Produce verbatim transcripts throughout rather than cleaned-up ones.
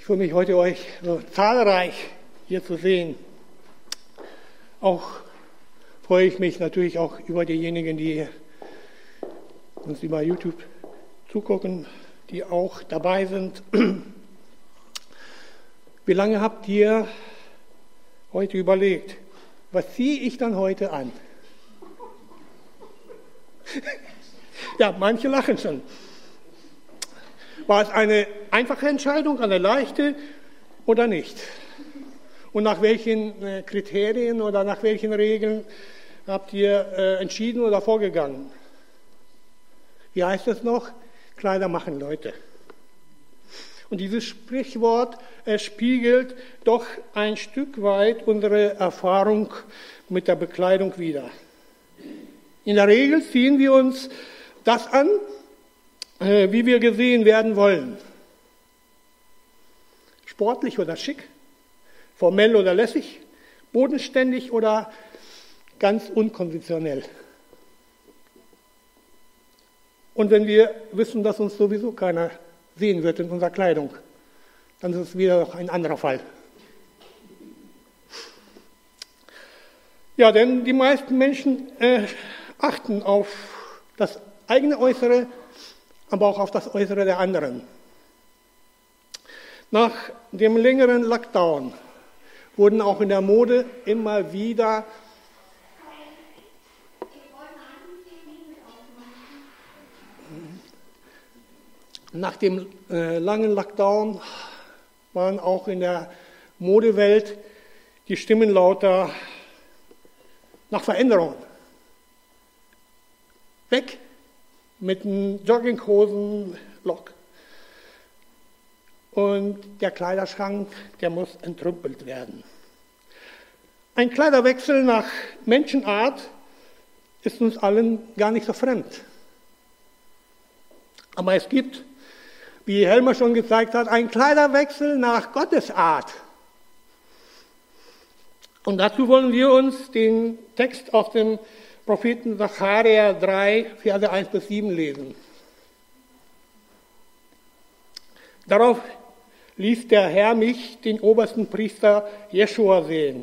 freue mich heute, euch so zahlreich hier zu sehen. Auch freue ich mich natürlich auch über diejenigen, die uns über YouTube zugucken, die auch dabei sind. Wie lange habt ihr heute überlegt, was ziehe ich dann heute an? Ja, manche lachen schon. War es eine einfache Entscheidung, eine leichte oder nicht? Und nach welchen äh, Kriterien oder nach welchen Regeln habt ihr äh, entschieden oder vorgegangen? Wie heißt es noch? Kleider machen Leute. Und dieses Sprichwort äh, spiegelt doch ein Stück weit unsere Erfahrung mit der Bekleidung wider. In der Regel ziehen wir uns das an, äh, wie wir gesehen werden wollen. Sportlich oder schick, formell oder lässig, bodenständig oder ganz unkonventionell. Und wenn wir wissen, dass uns sowieso keiner sehen wird in unserer Kleidung, dann ist es wieder ein anderer Fall. Ja, denn die meisten Menschen äh, achten auf das eigene Äußere, aber auch auf das Äußere der anderen. Nach dem längeren Lockdown wurden auch in der Mode immer wieder Nach dem äh, langen Lockdown waren auch in der Modewelt die Stimmen lauter nach Veränderungen. Weg mit den Jogginghosen, Lock. Und der Kleiderschrank, der muss entrümpelt werden. Ein Kleiderwechsel nach Menschenart ist uns allen gar nicht so fremd. Aber es gibt, wie Helmer schon gezeigt hat, einen Kleiderwechsel nach Gottes Art. Und dazu wollen wir uns den Text aus dem Propheten Sacharja drei, Verse eins bis sieben lesen. Darauf ließ der Herr mich, den obersten Priester Jeschua, sehen.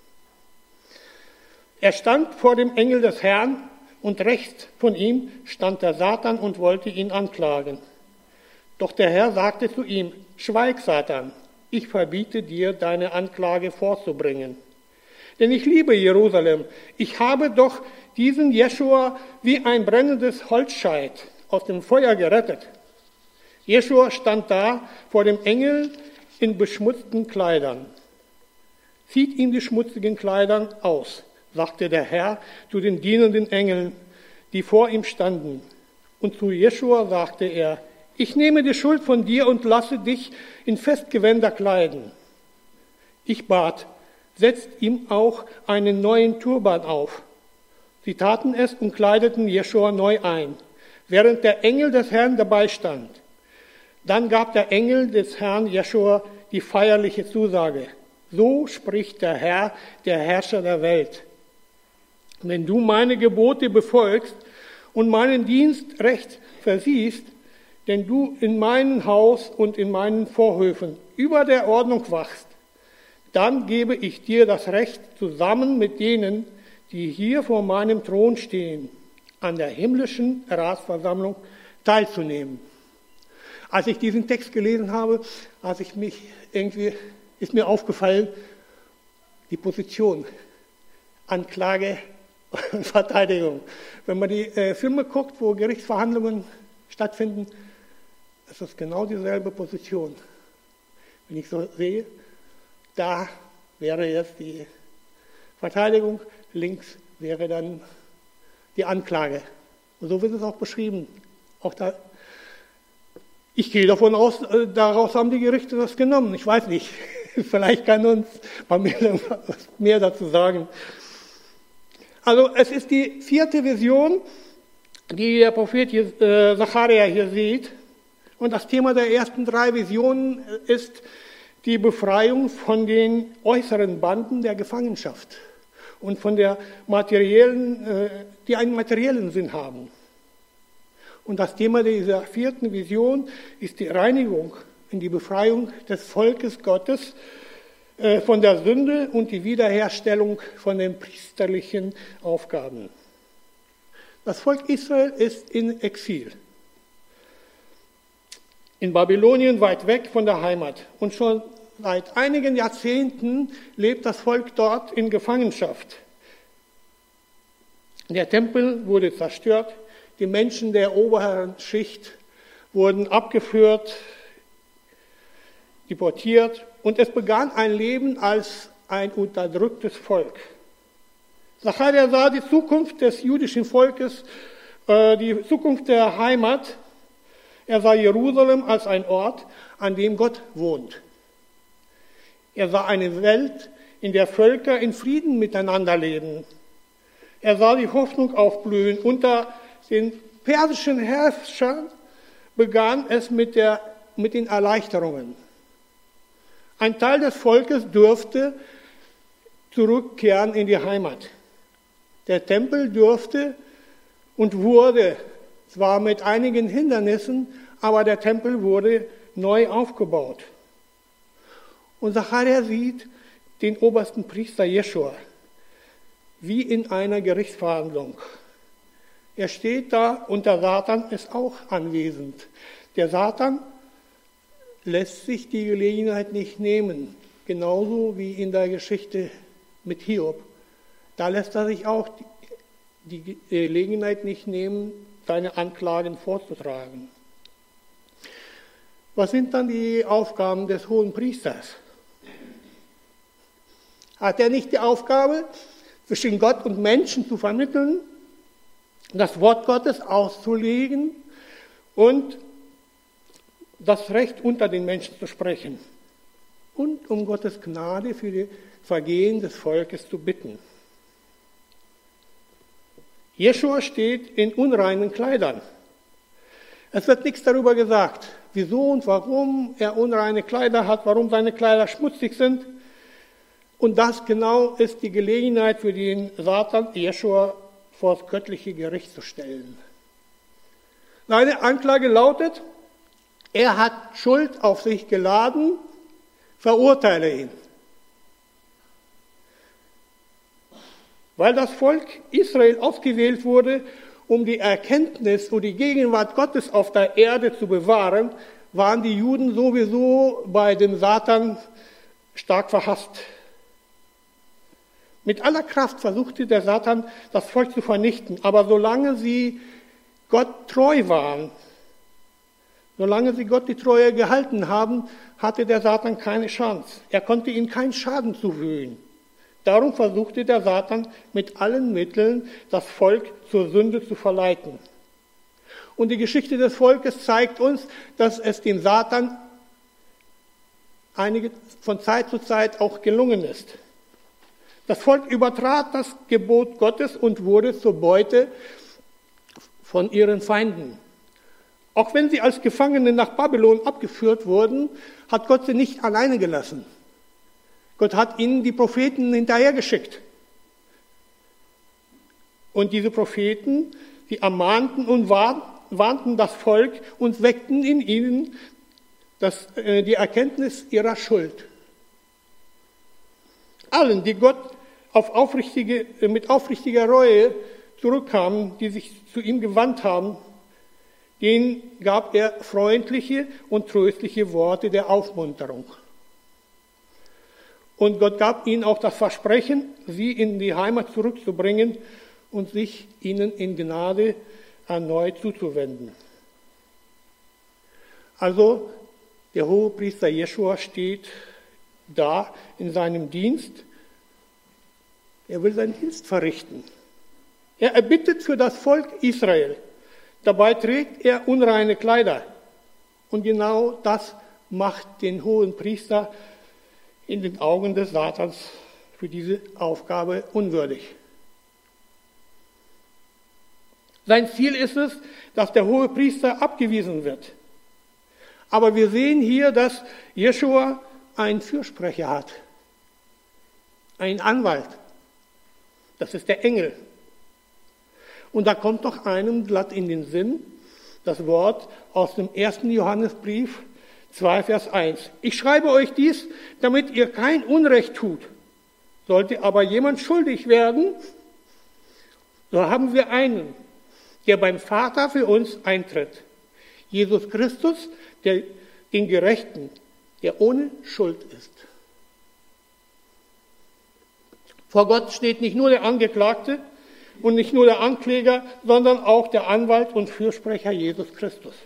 Er stand vor dem Engel des Herrn und rechts von ihm stand der Satan und wollte ihn anklagen. Doch der Herr sagte zu ihm: Schweig, Satan, ich verbiete dir, deine Anklage vorzubringen. Denn ich liebe Jerusalem. Ich habe doch diesen Jeschua wie ein brennendes Holzscheit aus dem Feuer gerettet. Jeschua stand da vor dem Engel in beschmutzten Kleidern. Zieht ihm die schmutzigen Kleider aus, sagte der Herr zu den dienenden Engeln, die vor ihm standen. Und zu Jeschua sagte er: Ich nehme die Schuld von dir und lasse dich in Festgewänder kleiden. Ich bat: Setzt ihm auch einen neuen Turban auf. Sie taten es und kleideten Jeschua neu ein, während der Engel des Herrn dabei stand. Dann gab der Engel des Herrn Jeschua die feierliche Zusage: So spricht der Herr, der Herrscher der Welt. Wenn du meine Gebote befolgst und meinen Dienst recht versiehst, denn du in meinem Haus und in meinen Vorhöfen über der Ordnung wachst, dann gebe ich dir das Recht, zusammen mit denen, die hier vor meinem Thron stehen, an der himmlischen Ratsversammlung teilzunehmen. Als ich diesen Text gelesen habe, als ich mich irgendwie, ist mir aufgefallen, die Position, Anklage und Verteidigung. Wenn man die äh, Filme guckt, wo Gerichtsverhandlungen stattfinden, ist das genau dieselbe Position. Wenn ich so sehe, da wäre jetzt die Verteidigung, links wäre dann die Anklage. Und so wird es auch beschrieben. Auch da, ich gehe davon aus, äh, daraus haben die Gerichte das genommen. Ich weiß nicht, vielleicht kann uns Pamela mehr dazu sagen. Also es ist die vierte Vision, die der Prophet äh, Sacharja hier sieht. Und das Thema der ersten drei Visionen ist die Befreiung von den äußeren Banden der Gefangenschaft und von der materiellen, äh, die einen materiellen Sinn haben. Und das Thema dieser vierten Vision ist die Reinigung in die Befreiung des Volkes Gottes äh, von der Sünde und die Wiederherstellung von den priesterlichen Aufgaben. Das Volk Israel ist in Exil. In Babylonien, weit weg von der Heimat. Und schon seit einigen Jahrzehnten lebt das Volk dort in Gefangenschaft. Der Tempel wurde zerstört, die Menschen der oberen Schicht wurden abgeführt, deportiert und es begann ein Leben als ein unterdrücktes Volk. Sacharja sah die Zukunft des jüdischen Volkes, äh, die Zukunft der Heimat. Er sah Jerusalem als ein Ort, an dem Gott wohnt. Er sah eine Welt, in der Völker in Frieden miteinander leben. Er sah die Hoffnung aufblühen. Unter den persischen Herrschern begann es mit, der, mit den Erleichterungen. Ein Teil des Volkes durfte zurückkehren in die Heimat. Der Tempel durfte und wurde, zwar mit einigen Hindernissen, aber der Tempel wurde neu aufgebaut. Und Sacharja sieht den obersten Priester Jeschua wie in einer Gerichtsverhandlung. Er steht da und der Satan ist auch anwesend. Der Satan lässt sich die Gelegenheit nicht nehmen, genauso wie in der Geschichte mit Hiob. Da lässt er sich auch die Gelegenheit nicht nehmen, seine Anklagen vorzutragen. Was sind dann die Aufgaben des hohen Priesters? Hat er nicht die Aufgabe, zwischen Gott und Menschen zu vermitteln, das Wort Gottes auszulegen und das Recht unter den Menschen zu sprechen und um Gottes Gnade für die Vergehen des Volkes zu bitten? Jeschua steht in unreinen Kleidern. Es wird nichts darüber gesagt, wieso und warum er unreine Kleider hat, warum seine Kleider schmutzig sind. Und das genau ist die Gelegenheit für den Satan, Jeschua vor das göttliche Gericht zu stellen. Seine Anklage lautet, er hat Schuld auf sich geladen, verurteile ihn. Weil das Volk Israel ausgewählt wurde, um die Erkenntnis und die Gegenwart Gottes auf der Erde zu bewahren, waren die Juden sowieso bei dem Satan stark verhasst. Mit aller Kraft versuchte der Satan, das Volk zu vernichten, aber solange sie Gott treu waren, solange sie Gott die Treue gehalten haben, hatte der Satan keine Chance. Er konnte ihnen keinen Schaden zufügen. Darum versuchte der Satan mit allen Mitteln, das Volk zur Sünde zu verleiten. Und die Geschichte des Volkes zeigt uns, dass es dem Satan einige von Zeit zu Zeit auch gelungen ist. Das Volk übertrat das Gebot Gottes und wurde zur Beute von ihren Feinden. Auch wenn sie als Gefangene nach Babylon abgeführt wurden, hat Gott sie nicht alleine gelassen. Gott hat ihnen die Propheten hinterhergeschickt. Und diese Propheten, die ermahnten und warnten das Volk und weckten in ihnen das, äh, die Erkenntnis ihrer Schuld. Allen, die Gott auf aufrichtige, mit aufrichtiger Reue zurückkamen, die sich zu ihm gewandt haben, denen gab er freundliche und tröstliche Worte der Aufmunterung. Und Gott gab ihnen auch das Versprechen, sie in die Heimat zurückzubringen und sich ihnen in Gnade erneut zuzuwenden. Also der Hohepriester Jeschua steht da in seinem Dienst. Er will seinen Dienst verrichten. Er erbittet für das Volk Israel. Dabei trägt er unreine Kleider. Und genau das macht den hohen Priester in den Augen des Satans für diese Aufgabe unwürdig. Sein Ziel ist es, dass der hohe Priester abgewiesen wird. Aber wir sehen hier, dass Jeschua einen Fürsprecher hat, einen Anwalt. Das ist der Engel. Und da kommt doch einem glatt in den Sinn das Wort aus dem ersten Johannesbrief, zwei, Vers eins. Ich schreibe euch dies, damit ihr kein Unrecht tut. Sollte aber jemand schuldig werden, so haben wir einen, der beim Vater für uns eintritt. Jesus Christus, der, den Gerechten, der ohne Schuld ist. Vor Gott steht nicht nur der Angeklagte und nicht nur der Ankläger, sondern auch der Anwalt und Fürsprecher Jesus Christus.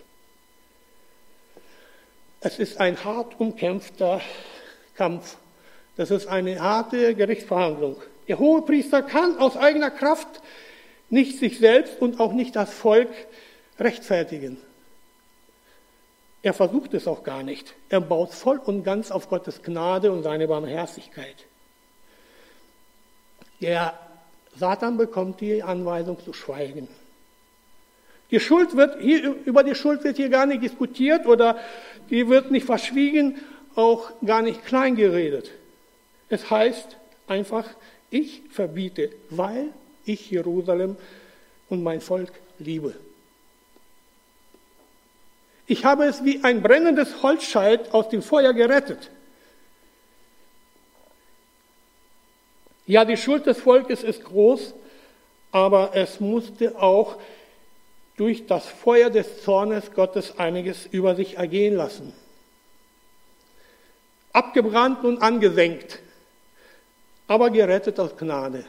Es ist ein hart umkämpfter Kampf. Das ist eine harte Gerichtsverhandlung. Der Hohepriester kann aus eigener Kraft nicht sich selbst und auch nicht das Volk rechtfertigen. Er versucht es auch gar nicht. Er baut voll und ganz auf Gottes Gnade und seine Barmherzigkeit. Der Satan bekommt die Anweisung zu schweigen. Die Schuld wird hier, über die Schuld wird hier gar nicht diskutiert oder die wird nicht verschwiegen, auch gar nicht klein geredet. Es heißt einfach, ich verbiete, weil ich Jerusalem und mein Volk liebe. Ich habe es wie ein brennendes Holzscheit aus dem Feuer gerettet. Ja, die Schuld des Volkes ist groß, aber es musste auch durch das Feuer des Zornes Gottes einiges über sich ergehen lassen. Abgebrannt und angesenkt, aber gerettet aus Gnade.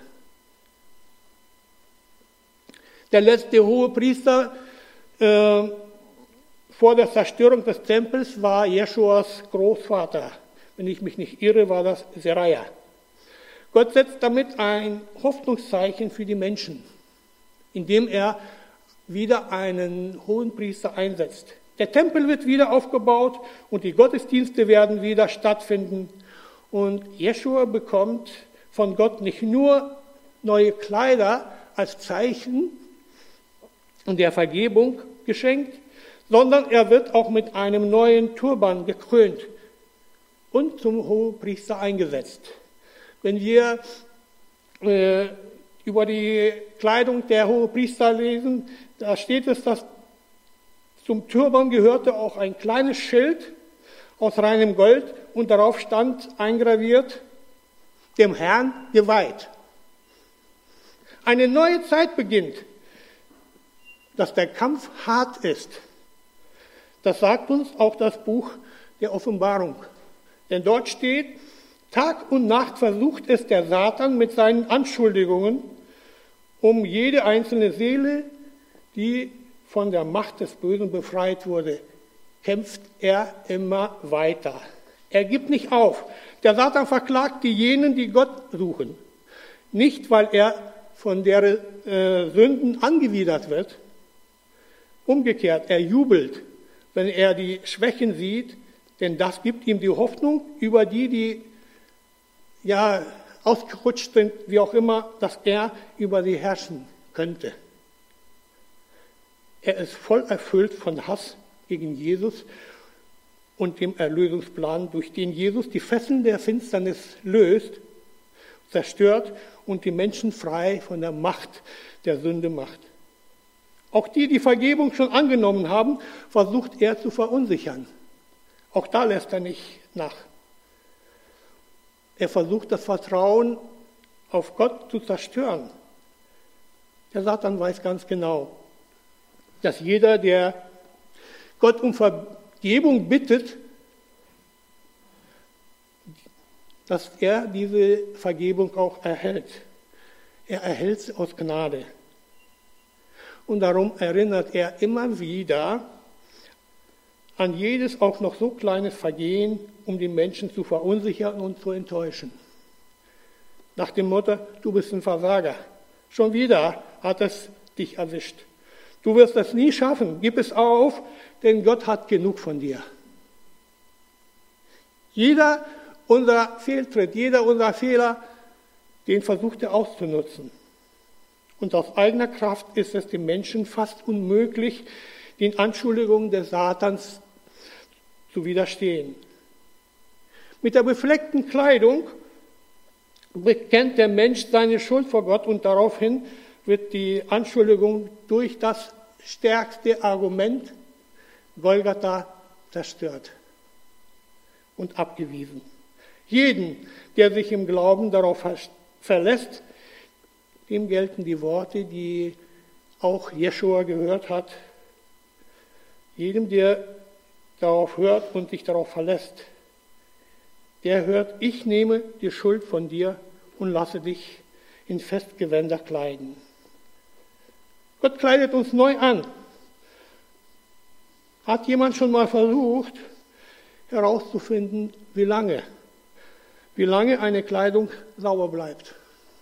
Der letzte Hohepriester äh, vor der Zerstörung des Tempels war Jeschuas Großvater. Wenn ich mich nicht irre, war das Seraja. Gott setzt damit ein Hoffnungszeichen für die Menschen, indem er wieder einen Hohenpriester einsetzt. Der Tempel wird wieder aufgebaut und die Gottesdienste werden wieder stattfinden. Und Jeschua bekommt von Gott nicht nur neue Kleider als Zeichen der Vergebung geschenkt, sondern er wird auch mit einem neuen Turban gekrönt und zum Hohepriester eingesetzt. Wenn wir äh, über die Kleidung der Hohepriester lesen, da steht es, dass zum Turban gehörte auch ein kleines Schild aus reinem Gold und darauf stand eingraviert, dem Herrn geweiht. Eine neue Zeit beginnt, dass der Kampf hart ist. Das sagt uns auch das Buch der Offenbarung. Denn dort steht, Tag und Nacht versucht es der Satan mit seinen Anschuldigungen, um jede einzelne Seele, die von der Macht des Bösen befreit wurde, kämpft er immer weiter. Er gibt nicht auf. Der Satan verklagt diejenigen, die Gott suchen. Nicht, weil er von deren äh, Sünden angewidert wird. Umgekehrt, er jubelt, wenn er die Schwächen sieht, denn das gibt ihm die Hoffnung über die, die ja ausgerutscht sind, wie auch immer, dass er über sie herrschen könnte. Er ist voll erfüllt von Hass gegen Jesus und dem Erlösungsplan, durch den Jesus die Fesseln der Finsternis löst, zerstört und die Menschen frei von der Macht der Sünde macht. Auch die, die Vergebung schon angenommen haben, versucht er zu verunsichern. Auch da lässt er nicht nach. Er versucht, das Vertrauen auf Gott zu zerstören. Der Satan weiß ganz genau, dass jeder, der Gott um Vergebung bittet, dass er diese Vergebung auch erhält. Er erhält sie aus Gnade. Und darum erinnert er immer wieder an jedes auch noch so kleines Vergehen, um die Menschen zu verunsichern und zu enttäuschen. Nach dem Motto, du bist ein Versager. Schon wieder hat es dich erwischt. Du wirst es nie schaffen, gib es auf, denn Gott hat genug von dir. Jeder unser Fehltritt, jeder unser Fehler, den versucht er auszunutzen. Und aus eigener Kraft ist es dem Menschen fast unmöglich, den Anschuldigungen des Satans zu widerstehen. Mit der befleckten Kleidung bekennt der Mensch seine Schuld vor Gott und daraufhin wird die Anschuldigung durch das stärkste Argument Golgatha zerstört. und abgewiesen. Jeden, der sich im Glauben darauf verlässt, dem gelten die Worte, die auch Jeschua gehört hat. Jedem, der darauf hört und sich darauf verlässt, der hört, ich nehme die Schuld von dir und lasse dich in Festgewänder kleiden. Gott kleidet uns neu an. Hat jemand schon mal versucht, herauszufinden, wie lange, wie lange eine Kleidung sauber bleibt?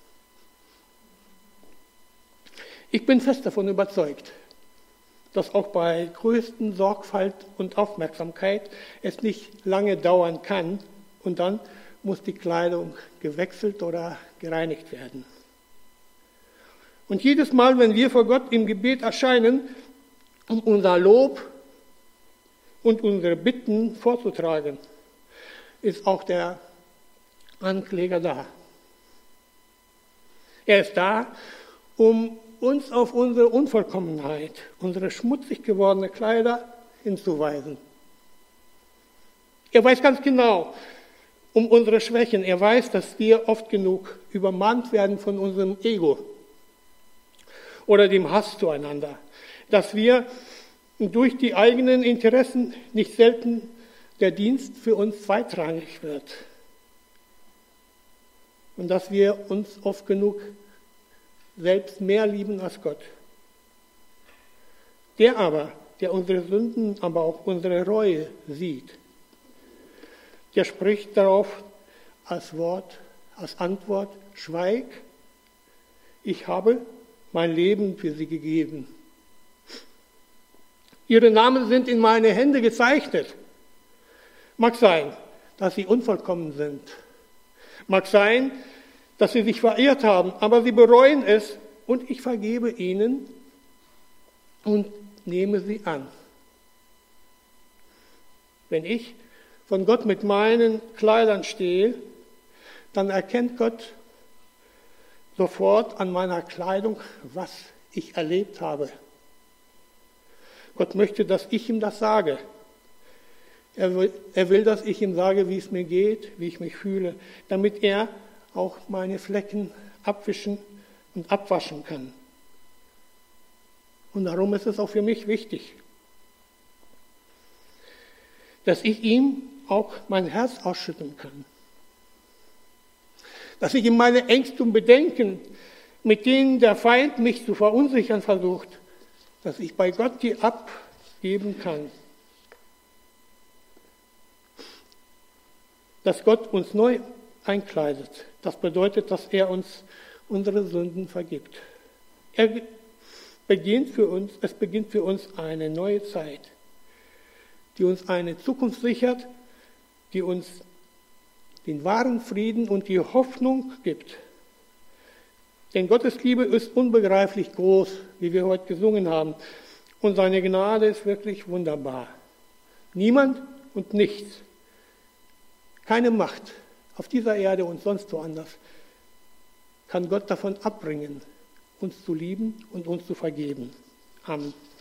Ich bin fest davon überzeugt, dass auch bei größten Sorgfalt und Aufmerksamkeit es nicht lange dauern kann und dann muss die Kleidung gewechselt oder gereinigt werden. Und jedes Mal, wenn wir vor Gott im Gebet erscheinen, um unser Lob und unsere Bitten vorzutragen, ist auch der Ankläger da. Er ist da, um uns auf unsere Unvollkommenheit, unsere schmutzig gewordene Kleider hinzuweisen. Er weiß ganz genau um unsere Schwächen. Er weiß, dass wir oft genug übermannt werden von unserem Ego oder dem Hass zueinander, dass wir durch die eigenen Interessen nicht selten der Dienst für uns zweitrangig wird und dass wir uns oft genug selbst mehr lieben als Gott. Der aber, der unsere Sünden, aber auch unsere Reue sieht, der spricht darauf als Wort, als Antwort, schweig, ich habe mein Leben für sie gegeben. Ihre Namen sind in meine Hände gezeichnet. Mag sein, dass sie unvollkommen sind. Mag sein, dass sie sich verirrt haben, aber sie bereuen es und ich vergebe ihnen und nehme sie an. Wenn ich von Gott mit meinen Kleidern stehe, dann erkennt Gott sofort an meiner Kleidung, was ich erlebt habe. Gott möchte, dass ich ihm das sage. Er will, er will, dass ich ihm sage, wie es mir geht, wie ich mich fühle, damit er auch meine Flecken abwischen und abwaschen kann. Und darum ist es auch für mich wichtig, dass ich ihm auch mein Herz ausschütten kann. Dass ich ihm meine Ängste und Bedenken, mit denen der Feind mich zu verunsichern versucht, dass ich bei Gott die abgeben kann. Dass Gott uns neu einkleidet. Das bedeutet, dass er uns unsere Sünden vergibt. Er beginnt für uns, es beginnt für uns eine neue Zeit, die uns eine Zukunft sichert, die uns den wahren Frieden und die Hoffnung gibt. Denn Gottes Liebe ist unbegreiflich groß, wie wir heute gesungen haben. Und seine Gnade ist wirklich wunderbar. Niemand und nichts, keine Macht auf dieser Erde und sonst woanders kann Gott davon abbringen, uns zu lieben und uns zu vergeben. Amen.